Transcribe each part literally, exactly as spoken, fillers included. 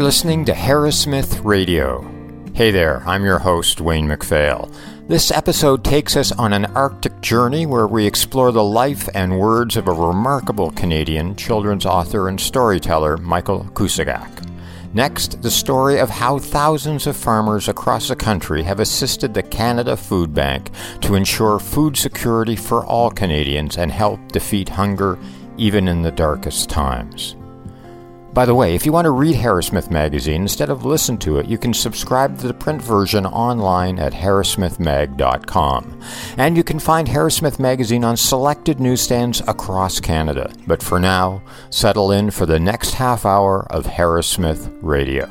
listening to Harrismith Radio. Hey there, I'm your host, Wayne MacPhail. This episode takes us on an Arctic journey where we explore the life and words of a remarkable Canadian children's author and storyteller, Michael Kusugak. Next, the story of how thousands of farmers across the country have assisted the Canada Food Bank to ensure food security for all Canadians and help defeat hunger even in the darkest times. By the way, if you want to read Harrismith Magazine instead of listen to it, you can subscribe to the print version online at harrismith mag dot com. And you can find Harrismith Magazine on selected newsstands across Canada. But for now, settle in for the next half hour of Harrismith Radio.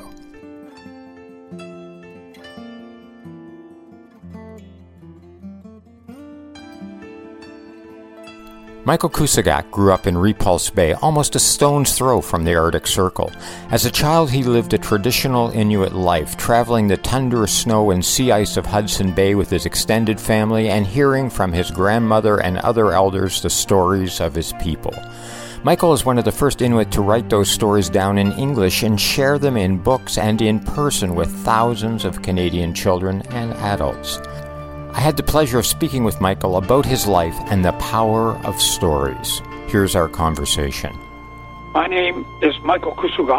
Michael Kusugak grew up in Repulse Bay, almost a stone's throw from the Arctic Circle. As a child, he lived a traditional Inuit life, traveling the tundra, snow, and sea ice of Hudson Bay with his extended family and hearing from his grandmother and other elders the stories of his people. Michael is one of the first Inuit to write those stories down in English and share them in books and in person with thousands of Canadian children and adults. I had the pleasure of speaking with Michael about his life and the power of stories. Here's our conversation. My name is Michael Kusugak.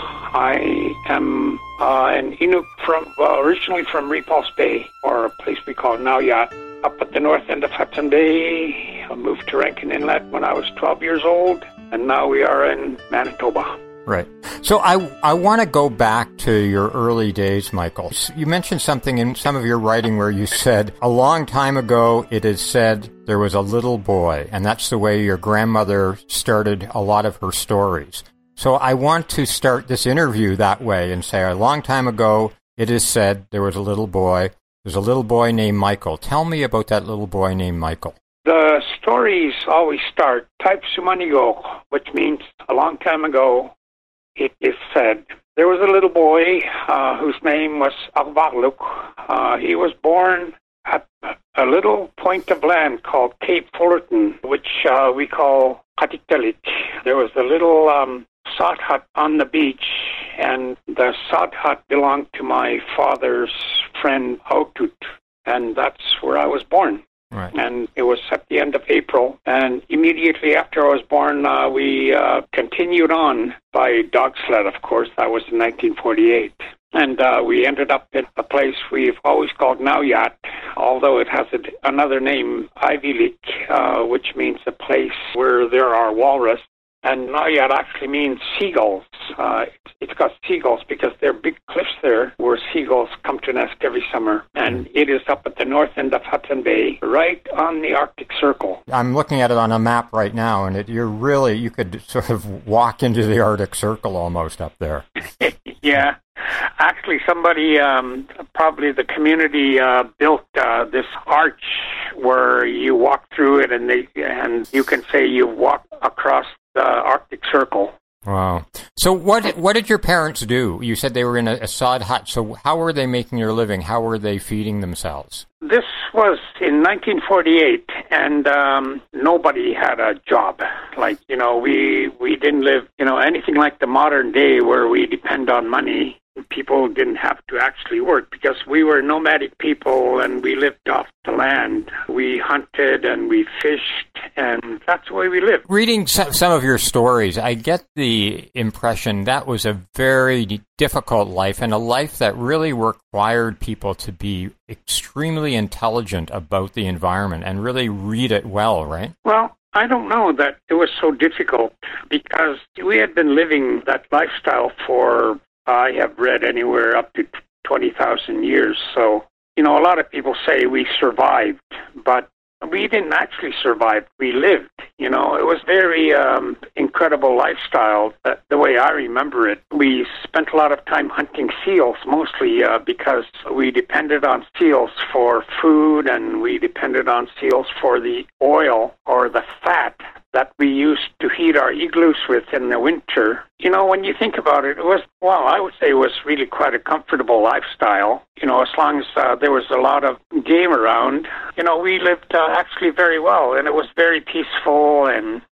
I am uh, an Inuk from uh, originally from Repulse Bay, or a place we call Nauyat, up at the north end of Hudson Bay. I moved to Rankin Inlet when I was twelve years old, and now we are in Manitoba. Right. So I I want to go back to your early days, Michael. You mentioned something in some of your writing where you said, a long time ago it is said there was a little boy, and that's the way your grandmother started a lot of her stories. So I want to start this interview that way and say, a long time ago it is said there was a little boy. There's a little boy named Michael. Tell me about that little boy named Michael. The stories always start, Type Sumanigo, which means a long time ago. It is said there was a little boy uh, whose name was Agvarluk. Uh, he was born at a little point of land called Cape Fullerton, which uh, we call Katiktalit. There was a little um, sod hut on the beach, and the sod hut belonged to my father's friend Autut, and that's where I was born. Right. And it was at the end of April. And immediately after I was born, uh, we uh, continued on by dog sled, of course. That was in nineteen forty-eight. And uh, we ended up at a place we've always called Nauyat, although it has a, another name, Ivilik, uh, which means a place where there are walrus. And Nauyat actually means seagulls. Uh, it's, it's got seagulls because there are big cliffs there where seagulls come to nest every summer. And it is up at the north end of Hudson Bay, right on the Arctic Circle. I'm looking at it on a map right now, and it, you're really, you could sort of walk into the Arctic Circle almost up there. Yeah. Actually, somebody, um, probably the community, uh, built uh, this arch where you walk through it, and they and you can say you walk across the Arctic Circle. Wow. So what what did your parents do? You said they were in a, a sod hut. So how were they making their living? How were they feeding themselves? This was in nineteen forty-eight, and um, nobody had a job. Like, you know, we, we didn't live, you know, anything like the modern day where we depend on money. People didn't have to actually work because we were nomadic people and we lived off the land. We hunted and we fished, and that's the way we lived. Reading some of your stories, I get the impression that was a very difficult life and a life that really required people to be extremely intelligent about the environment and really read it well, right? Well, I don't know that it was so difficult because we had been living that lifestyle for I have read anywhere up to twenty thousand years. So, you know, a lot of people say we survived, but we didn't actually survive. We lived. You know, it was very um, incredible lifestyle. That, the way I remember it, we spent a lot of time hunting seals, mostly uh, because we depended on seals for food, and we depended on seals for the oil or the fat that we used to heat our igloos with in the winter. You know, when you think about it, it was, well, I would say it was really quite a comfortable lifestyle. You know, as long as uh, there was a lot of game around, you know, we lived uh, actually very well, and it was very peaceful, and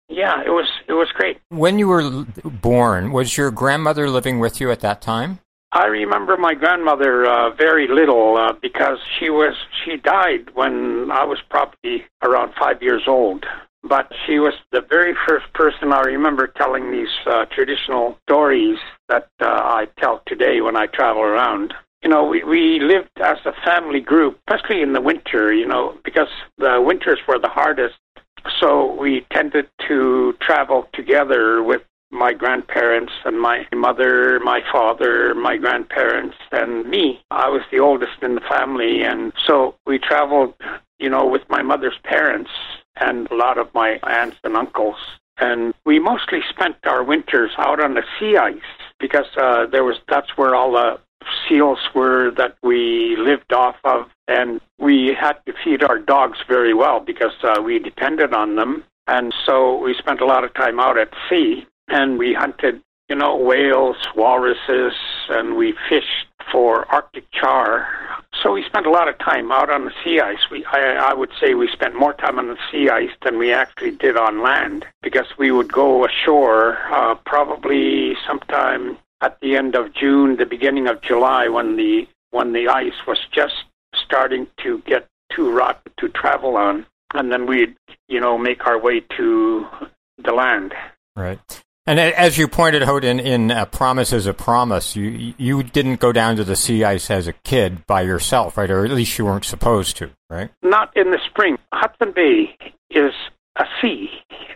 yeah, it was it was great. When you were l- born, was your grandmother living with you at that time? I remember my grandmother uh, very little uh, because she was she died when I was probably around five years old. But she was the very first person I remember telling these uh, traditional stories that uh, I tell today when I travel around. You know, we, we lived as a family group, especially in the winter, you know, because the winters were the hardest. So we tended to travel together with my grandparents and my mother, my father, my grandparents, and me. I was the oldest in the family, and so we traveled, you know, with my mother's parents and a lot of my aunts and uncles. And we mostly spent our winters out on the sea ice because uh, there was that's where all the seals were that we lived off of, and we had to feed our dogs very well because uh, we depended on them. And so we spent a lot of time out at sea, and we hunted, you know, whales, walruses, and we fished for Arctic char. So we spent a lot of time out on the sea ice. We, I, I would say we spent more time on the sea ice than we actually did on land because we would go ashore uh, probably sometime at the end of June, the beginning of July, when the when the ice was just starting to get too rotten to travel on, and then we'd, you know, make our way to the land. Right. And as you pointed out in, in uh, Promise is a Promise, you you didn't go down to the sea ice as a kid by yourself, right? Or at least you weren't supposed to, right? Not in the spring. Hudson Bay is a sea,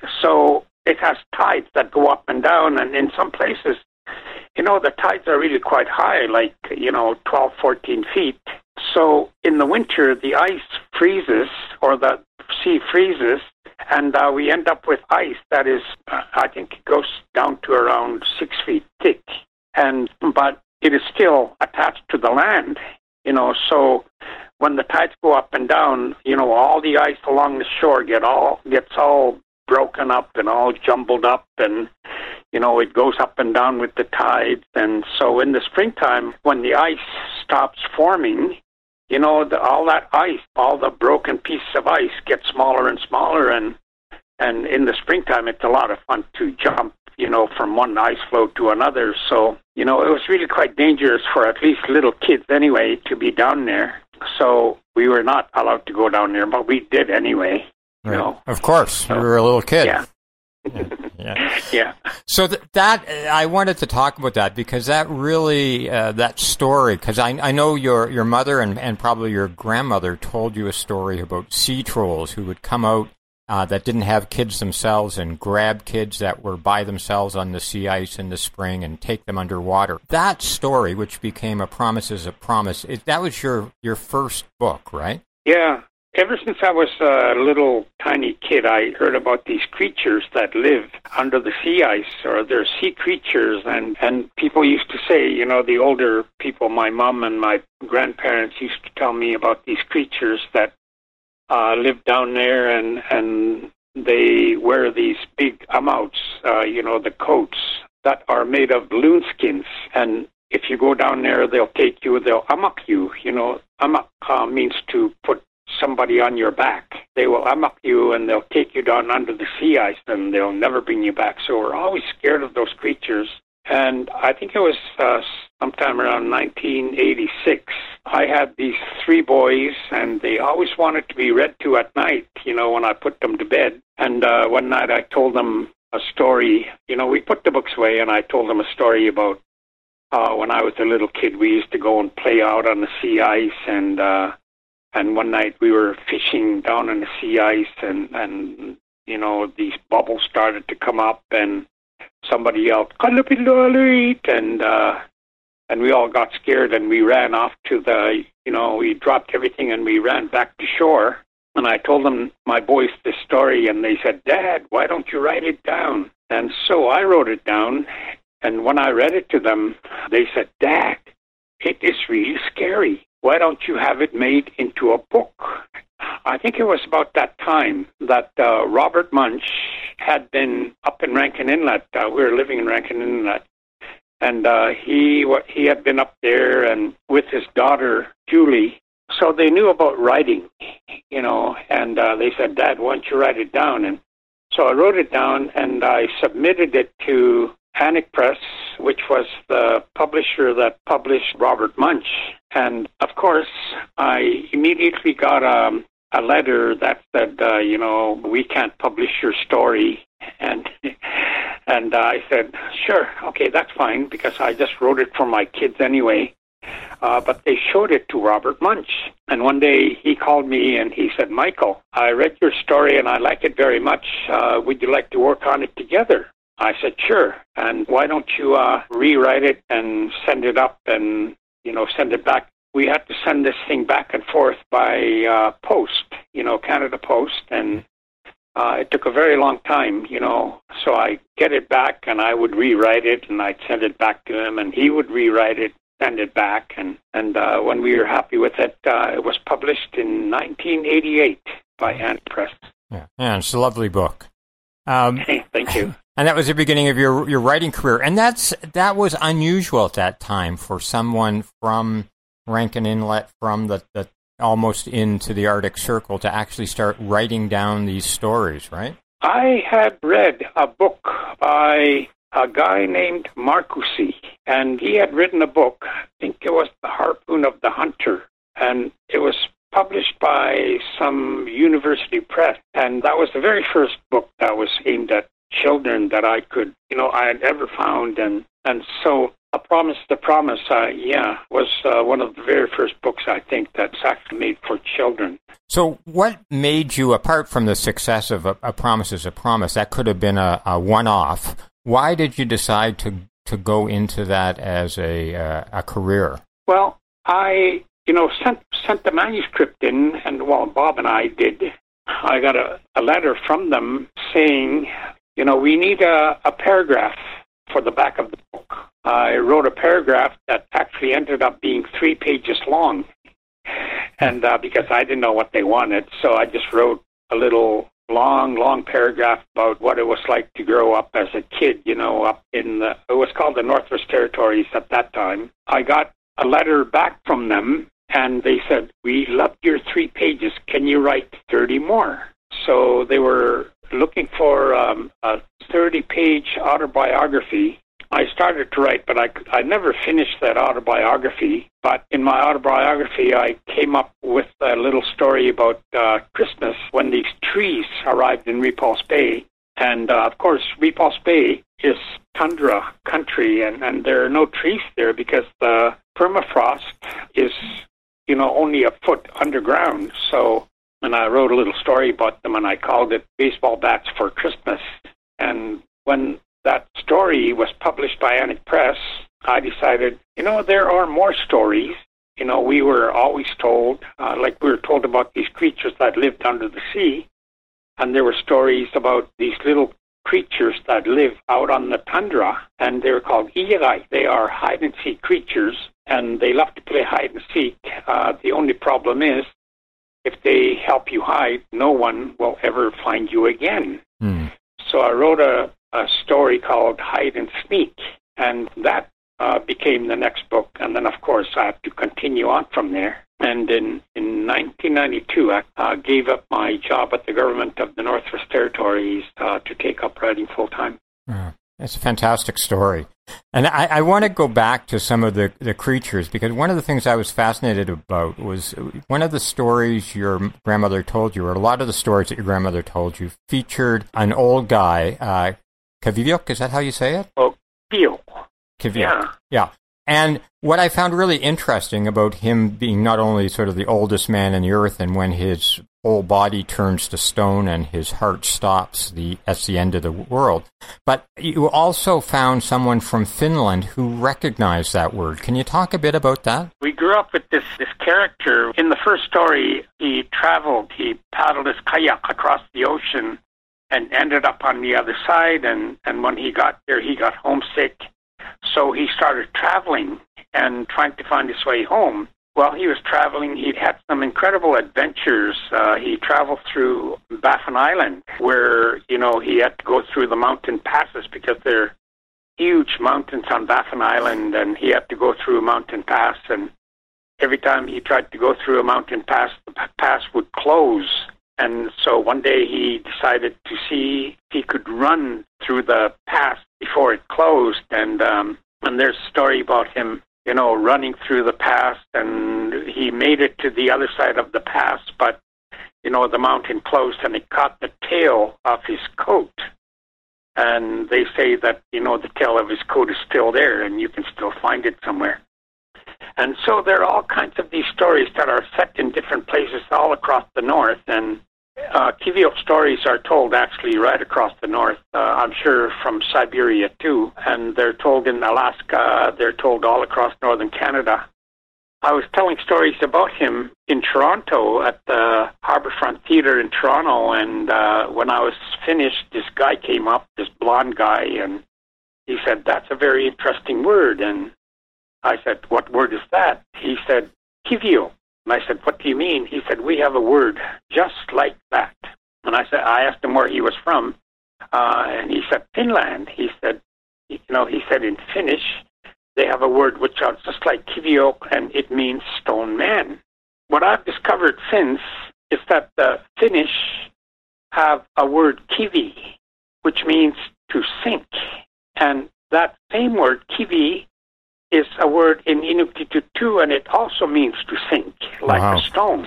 so it has tides that go up and down, and in some places, you know, the tides are really quite high, like, you know, twelve, fourteen feet. So in the winter, the ice freezes, or the sea freezes, and uh, we end up with ice that is, uh, I think it goes down to around six feet thick. And but it is still attached to the land, you know, so when the tides go up and down, you know, all the ice along the shore get all gets all broken up and all jumbled up, and you know, it goes up and down with the tides. And so in the springtime, when the ice stops forming, you know, the, all that ice, all the broken pieces of ice get smaller and smaller. And and in the springtime, it's a lot of fun to jump, you know, from one ice floe to another. So, you know, it was really quite dangerous for at least little kids anyway to be down there. So we were not allowed to go down there, but we did anyway. You right. know. Of course, so, you were a little kid. Yeah. yeah. yeah. yeah. So th- that I wanted to talk about that because that really uh, that story, because I I know your your mother and, and probably your grandmother told you a story about sea trolls who would come out uh, that didn't have kids themselves and grab kids that were by themselves on the sea ice in the spring and take them underwater. That story, which became A Promise is a Promise, it, that was your your first book, right? Yeah. Ever since I was a little tiny kid, I heard about these creatures that live under the sea ice, or they're sea creatures, and, and people used to say, you know, the older people, my mom and my grandparents used to tell me about these creatures that uh, live down there, and, and they wear these big amouts, uh, you know, the coats that are made of loon skins, and if you go down there, they'll take you, they'll amok you, you know, amok uh, means to put somebody on your back. They will amok you and they'll take you down under the sea ice and they'll never bring you back. So we're always scared of those creatures. And I think it was uh, sometime around nineteen eighty-six, I had these three boys and they always wanted to be read to at night, you know, when I put them to bed. And uh, one night I told them a story. You know, we put the books away and I told them a story about uh, when I was a little kid, we used to go and play out on the sea ice, and uh, And one night we were fishing down on the sea ice, and, and you know, these bubbles started to come up, and somebody yelled, "Kalapilaloit!" and uh, and we all got scared, and we ran off to the, you know, we dropped everything, and we ran back to shore. And I told them, my boys, this story, and they said, "Dad, why don't you write it down?" And so I wrote it down, and when I read it to them, they said, "Dad, it is really scary. Why don't you have it made into a book?" I think it was about that time that uh, Robert Munch had been up in Rankin Inlet. Uh, we were living in Rankin Inlet. And uh, he he had been up there and with his daughter, Julie. So they knew about writing, you know, and uh, they said, "Dad, why don't you write it down?" And So I wrote it down and I submitted it to Panic Press, which was the publisher that published Robert Munsch. And of course, I immediately got a, a letter that said, uh, you know, we can't publish your story. And and uh, I said, sure, okay, that's fine, because I just wrote it for my kids anyway. Uh, but they showed it to Robert Munsch. And one day he called me and he said, Michael, I read your story and I like it very much. Uh, would you like to work on it together? I said, sure. And why don't you uh, rewrite it and send it up and, you know, send it back? We had to send this thing back and forth by uh, post, you know, Canada Post. And uh, it took a very long time, you know. So I get it back and I would rewrite it and I'd send it back to him and he would rewrite it, send it back. And, and uh, when we were happy with it, uh, it was published in nineteen eighty-eight by Panic Press. Yeah, yeah, it's a lovely book. Um, Thank you. And that was the beginning of your your writing career, and that's that was unusual at that time for someone from Rankin Inlet, from the, the almost into the Arctic Circle, to actually start writing down these stories, right? I had read a book by a guy named Marcoussis, and he had written a book. I think it was The Harpoon of the Hunter, and it was published by some university press, and that was the very first book that was aimed at children that I could, you know, I had ever found. And, and so A Promise to Promise, uh, yeah, was uh, one of the very first books, I think, that's actually made for children. So what made you, apart from the success of A, a Promise is a Promise, that could have been a, a one-off, why did you decide to, to go into that as a, uh, a career? Well, I, you know, sent, sent the manuscript in, and, well, Bob and I did. I got a, a letter from them saying, you know, we need a, a paragraph for the back of the book. I wrote a paragraph that actually ended up being three pages long. And uh, because I didn't know what they wanted, so I just wrote a little long, long paragraph about what it was like to grow up as a kid, you know, up in the, it was called the Northwest Territories at that time. I got a letter back from them, and they said, we loved your three pages. Can you write thirty more? So they were looking for um, a thirty-page autobiography. I started to write, but I, I never finished that autobiography. But in my autobiography, I came up with a little story about uh, Christmas when these trees arrived in Repulse Bay. And, uh, of course, Repulse Bay is tundra country, and, and there are no trees there because the permafrost is, you know, only a foot underground. So, and I wrote a little story about them, and I called it Baseball Bats for Christmas. And when that story was published by Panic Press, I decided, you know, there are more stories. You know, we were always told, uh, like we were told about these creatures that lived under the sea, and there were stories about these little creatures that live out on the tundra, and they were called iirai. They are hide-and-seek creatures, and they love to play hide-and-seek. Uh, the only problem is, if they help you hide, no one will ever find you again. Mm. So I wrote a, a story called Hide and Sneak, and that uh, became the next book. And then, of course, I had to continue on from there. And in, in nineteen ninety-two, I uh, gave up my job at the government of the Northwest Territories uh, to take up writing full-time. Oh, that's a fantastic story. And I, I want to go back to some of the, the creatures, because one of the things I was fascinated about was one of the stories your grandmother told you, or a lot of the stories that your grandmother told you, featured an old guy, uh, Kavivyuk, is that how you say it? Oh, Kavivyuk. Kavivyuk, yeah. yeah. And what I found really interesting about him being not only sort of the oldest man in the earth, and when his whole body turns to stone and his heart stops, the that's the end of the world, but you also found someone from Finland who recognized that word. Can you talk a bit about that? We grew up with this, this character. In the first story, he traveled, he paddled his kayak across the ocean and ended up on the other side, and, and when he got there, he got homesick. So he started traveling and trying to find his way home. While he was traveling, he had some incredible adventures. Uh, he traveled through Baffin Island, where, you know, he had to go through the mountain passes because there are huge mountains on Baffin Island, and he had to go through a mountain pass. And every time he tried to go through a mountain pass, the pass would close. And so one day he decided to see if he could run through the pass before it closed. And um, and there's a story about him, you know, running through the pass, and he made it to the other side of the pass, but, you know, the mountain closed, and it caught the tail of his coat. And they say that, you know, the tail of his coat is still there, and you can still find it somewhere. And so there are all kinds of these stories that are set in different places all across the north, and uh, Kivio stories are told actually right across the north, uh, I'm sure from Siberia too, and they're told in Alaska, they're told all across northern Canada. I was telling stories about him in Toronto at the Harbourfront Theatre in Toronto, and uh, when I was finished, this guy came up, this blonde guy, and he said, "That's a very interesting word." And I said, "What word is that?" He said, "Kivio." And I said, "What do you mean?" He said, "We have a word just like that." And I said, I asked him where he was from, uh, and he said, "Finland." He said, you know, he said in Finnish, they have a word which is just like Kivio, and it means stone man. What I've discovered since is that the Finnish have a word kivi, which means to sink. And that same word, kivi, is a word in Inuktitut too, and it also means to sink, like wow. a stone.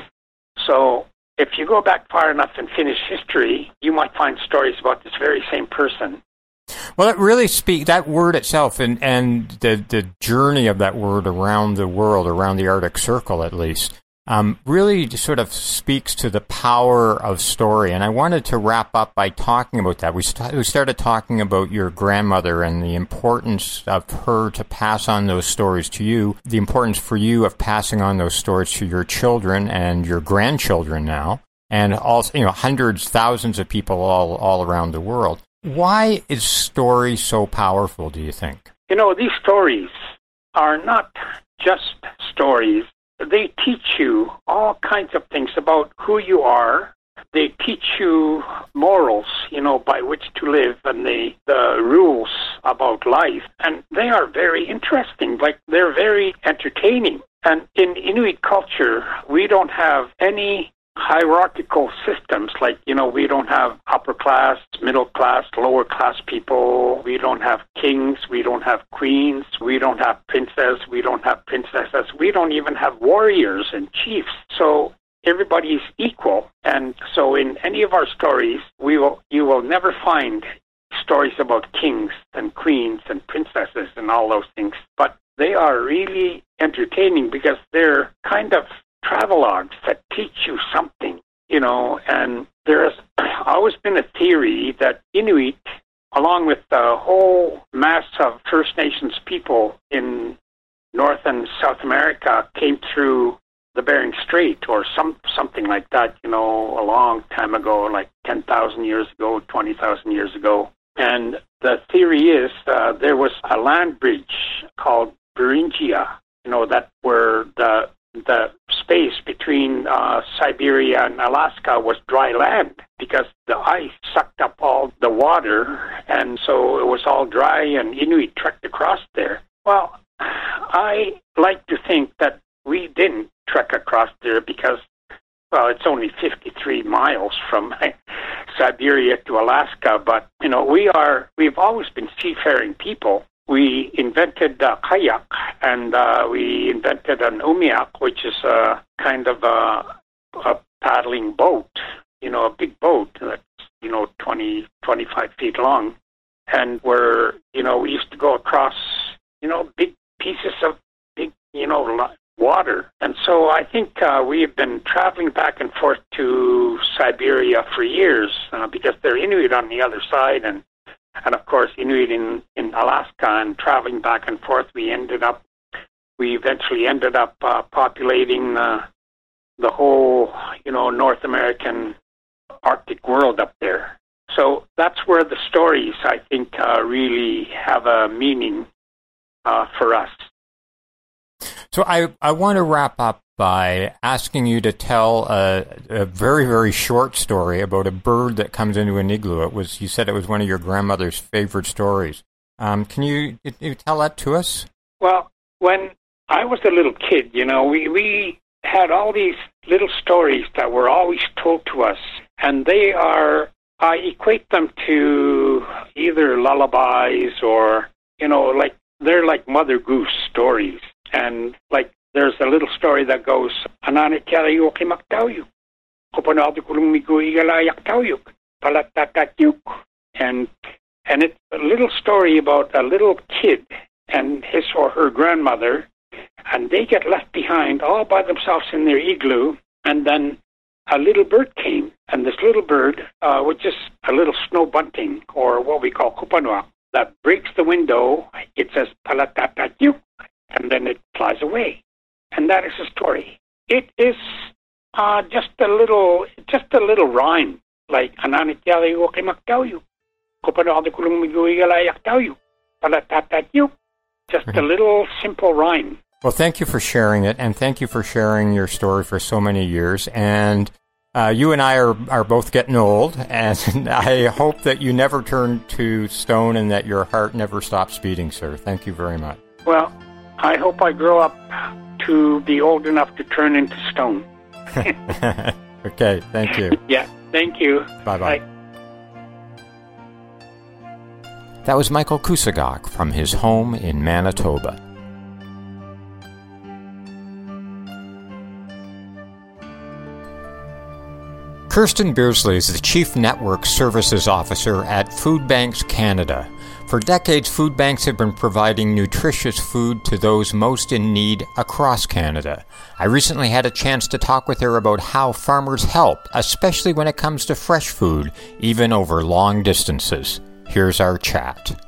So if you go back far enough in Finnish history, you might find stories about this very same person. Well, it really speaks, that word itself and, and the, the journey of that word around the world, around the Arctic Circle at least, um, really sort of speaks to the power of story. And I wanted to wrap up by talking about that. We, st- we started talking about your grandmother and the importance of her to pass on those stories to you, the importance for you of passing on those stories to your children and your grandchildren now, and also, you know, hundreds, thousands of people all, all around the world. Why is story so powerful, do you think? You know, these stories are not just stories. They teach you all kinds of things about who you are. They teach you morals, you know, by which to live, and the, the rules about life. And they are very interesting. Like, they're very entertaining. And in Inuit culture, we don't have any hierarchical systems, like, you know, we don't have upper class, middle class, lower class people. We don't have kings. We don't have queens. We don't have princes. We don't have princesses. We don't even have warriors and chiefs. So everybody is equal. And so in any of our stories, we will you will never find stories about kings and queens and princesses and all those things. But they are really entertaining because they're kind of travelogues that teach you something, you know, and there has always been a theory that Inuit, along with the whole mass of First Nations people in North and South America, came through the Bering Strait or some something like that, you know, a long time ago, like ten thousand years ago, twenty thousand years ago. And the theory is uh, there was a land bridge called Beringia, you know, that where the the space between uh, Siberia and Alaska was dry land because the ice sucked up all the water, and so it was all dry, and Inuit trekked across there. Well, I like to think that we didn't trek across there because, well, it's only fifty-three miles from Siberia to Alaska, but, you know, we are, we've always been seafaring people. We invented a kayak, and uh, we invented an umiak, which is a kind of a, a paddling boat, you know, a big boat that's, you know, twenty, twenty-five feet long. And we're, you know, we used to go across, you know, big pieces of big, you know, water. And so I think uh, we have been traveling back and forth to Siberia for years uh, because they're Inuit on the other side, and And, of course, Inuit in, in Alaska, and traveling back and forth, we ended up, we eventually ended up uh, populating uh, the whole, you know, North American Arctic world up there. So that's where the stories, I think, uh, really have a meaning uh, for us. So I, I want to wrap up by asking you to tell a, a very, very short story about a bird that comes into an igloo. It was, you said it was one of your grandmother's favorite stories. Um, can you, you tell that to us? Well, when I was a little kid, you know, we, we had all these little stories that were always told to us, and they are, I equate them to either lullabies or, you know, like, they're like Mother Goose stories. And like, there's a little story that goes, Anane Karayo Kimaktawyuk, Kopanadi Kulumigo Igalayaktawuk, Palatatatyuk. And and it's a little story about a little kid and his or her grandmother, and they get left behind all by themselves in their igloo, and then a little bird came, and this little bird, uh, was just a little snow bunting, or what we call kupanua, that breaks the window. It says palatatatyuk, and then it flies away. And that is the story. It is uh, just a little, just a little rhyme, like ananityali okimaktawyuk, kupanua de kulumiguigalayaktawuk, palatatatyuk. Just a little simple rhyme. Well, thank you for sharing it, and thank you for sharing your story for so many years. And uh, you and I are, are both getting old, and I hope that you never turn to stone and that your heart never stops beating, sir. Thank you very much. Well, I hope I grow up to be old enough to turn into stone. Okay, thank you. Yeah, thank you. Bye-bye. Bye. That was Michael Kusagok from his home in Manitoba. Kirsten Beersley is the Chief Network Services Officer at Food Banks Canada. For decades, food banks have been providing nutritious food to those most in need across Canada. I recently had a chance to talk with her about how farmers help, especially when it comes to fresh food, even over long distances. Here's our chat.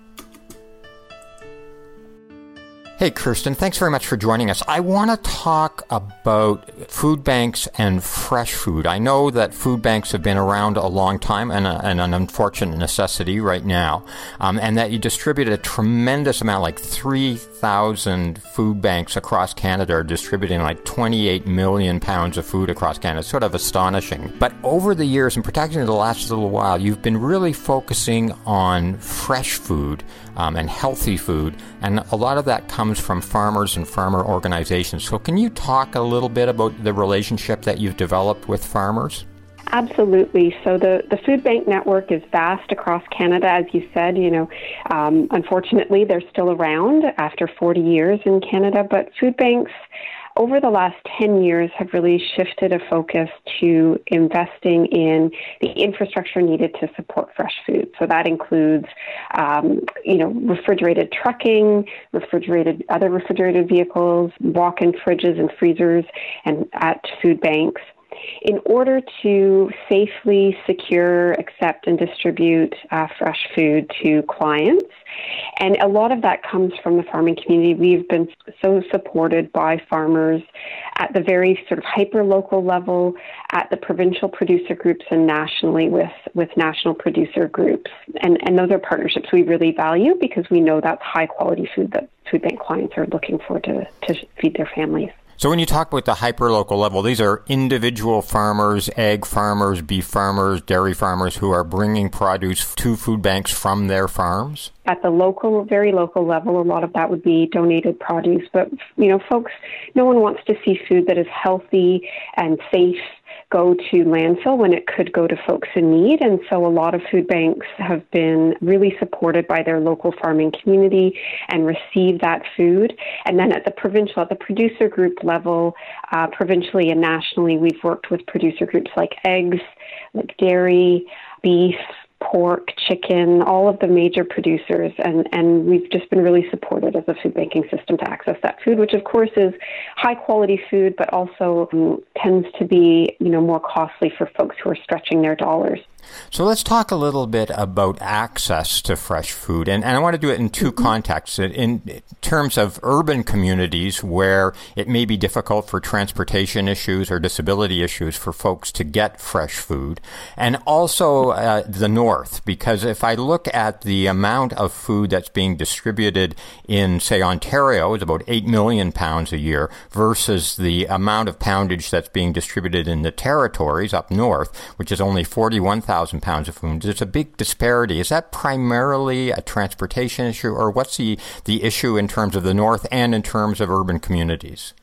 Hey, Kirsten, thanks very much for joining us. I want to talk about food banks and fresh food. I know that food banks have been around a long time and, a, and an unfortunate necessity right now, um, and that you distribute a tremendous amount, like three thousand food banks across Canada are distributing like twenty-eight million pounds of food across Canada. It's sort of astonishing. But over the years, and particularly the last little while, you've been really focusing on fresh food um, and healthy food, and a lot of that comes from farmers and farmer organizations. So can you talk a little bit about the relationship that you've developed with farmers? Absolutely. So the, the food bank network is vast across Canada, as you said. You know, um, unfortunately, they're still around after forty years in Canada, but food banks over the last ten years have really shifted a focus to investing in the infrastructure needed to support fresh food. So that includes, um, you know, refrigerated trucking, refrigerated, other refrigerated vehicles, walk-in fridges and freezers and at food banks, in order to safely secure, accept, and distribute uh, fresh food to clients. And a lot of that comes from the farming community. We've been so supported by farmers at the very sort of hyper-local level, at the provincial producer groups, and nationally with, with national producer groups. And, and those are partnerships we really value because we know that's high-quality food that food bank clients are looking for to, to feed their families. So when you talk about the hyper-local level, these are individual farmers, egg farmers, beef farmers, dairy farmers who are bringing produce to food banks from their farms? At the local, very local level, a lot of that would be donated produce. But, you know, folks, no one wants to see food that is healthy and safe go to landfill when it could go to folks in need. And so a lot of food banks have been really supported by their local farming community and receive that food. And then at the provincial, at the producer group level, uh, provincially and nationally, we've worked with producer groups like eggs, like dairy, beef, pork, chicken, all of the major producers, and, and we've just been really supported as a food banking system to access that food, which of course is high quality food, but also um, tends to be, you know, more costly for folks who are stretching their dollars. So let's talk a little bit about access to fresh food. And, and I want to do it in two mm-hmm. contexts. In terms of urban communities where it may be difficult for transportation issues or disability issues for folks to get fresh food. And also uh, the north, because if I look at the amount of food that's being distributed in, say, Ontario, is about eight million pounds a year, versus the amount of poundage that's being distributed in the territories up north, which is only forty-one thousand pounds of food. There's a big disparity. Is that primarily a transportation issue, or what's the, the issue in terms of the north and in terms of urban communities?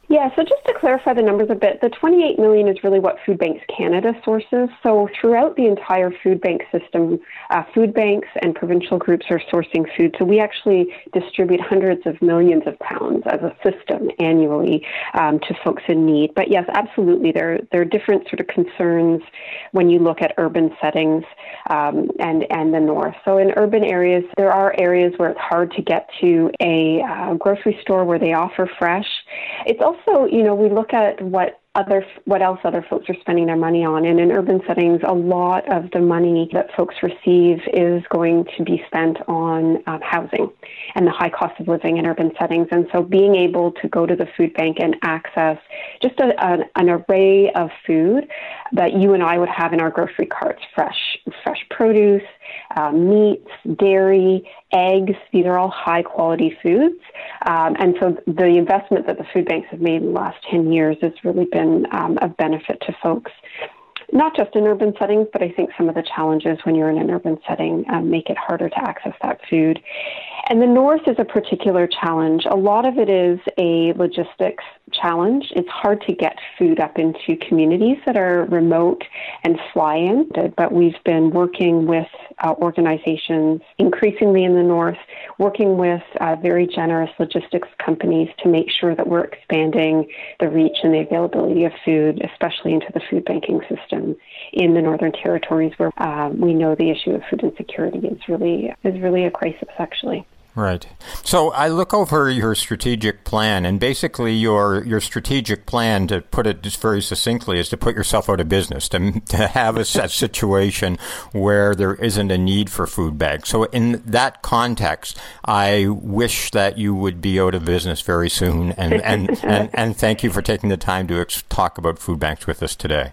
Yeah, so just to clarify the numbers a bit, the twenty-eight million is really what Food Banks Canada sources. So throughout the entire food bank system, uh, food banks and provincial groups are sourcing food. So we actually distribute hundreds of millions of pounds as a system annually um, to folks in need. But yes, absolutely, there, there are different sort of concerns when you look at urban settings um, and, and the north. So in urban areas, there are areas where it's hard to get to a uh, grocery store where they offer fresh. It's also So, you know, we look at what other what else other folks are spending their money on. And in urban settings, a lot of the money that folks receive is going to be spent on um, housing and the high cost of living in urban settings. And so being able to go to the food bank and access just a, an, an array of food that you and I would have in our grocery carts, fresh, fresh produce, uh, meats, dairy, eggs, these are all high quality foods. Um, and so the investment that the food banks have made in the last ten years has really been um, of benefit to folks, not just in urban settings, but I think some of the challenges when you're in an urban setting um, make it harder to access that food. And the north is a particular challenge. A lot of it is a logistics challenge. It's hard to get food up into communities that are remote and fly in, but we've been working with uh, organizations increasingly in the north, working with uh, very generous logistics companies to make sure that we're expanding the reach and the availability of food, especially into the food banking system in the Northern Territories, where uh, we know the issue of food insecurity is really is really a crisis, actually. Right. So I look over your strategic plan, and basically your your strategic plan, to put it just very succinctly, is to put yourself out of business, to, to have a set situation where there isn't a need for food banks. So in that context, I wish that you would be out of business very soon, and, and, and, and thank you for taking the time to ex- talk about food banks with us today.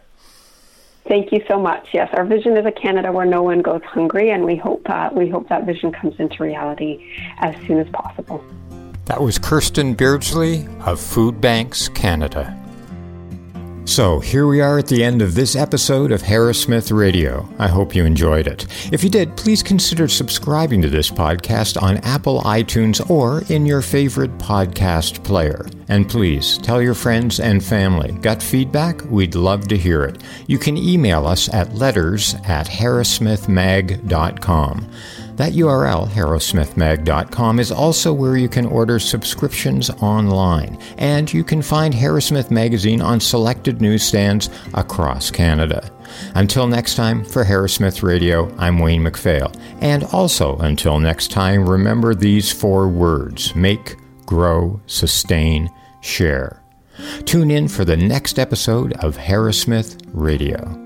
Thank you so much. Yes, our vision is a Canada where no one goes hungry, and we hope uh, we hope that vision comes into reality as soon as possible. That was Kirsten Beardsley of Food Banks Canada. So here we are at the end of this episode of Harris Smith Radio. I hope you enjoyed it. If you did, please consider subscribing to this podcast on Apple iTunes or in your favorite podcast player. And please tell your friends and family. Got feedback? We'd love to hear it. You can email us at letters at harris smith mag dot com. That U R L, harris smith mag dot com, is also where you can order subscriptions online. And you can find Harris Smith Magazine on selected newsstands across Canada. Until next time, for Harris Smith Radio, I'm Wayne McPhail. And also, until next time, remember these four words: make, grow, sustain, share. Tune in for the next episode of Harris Smith Radio.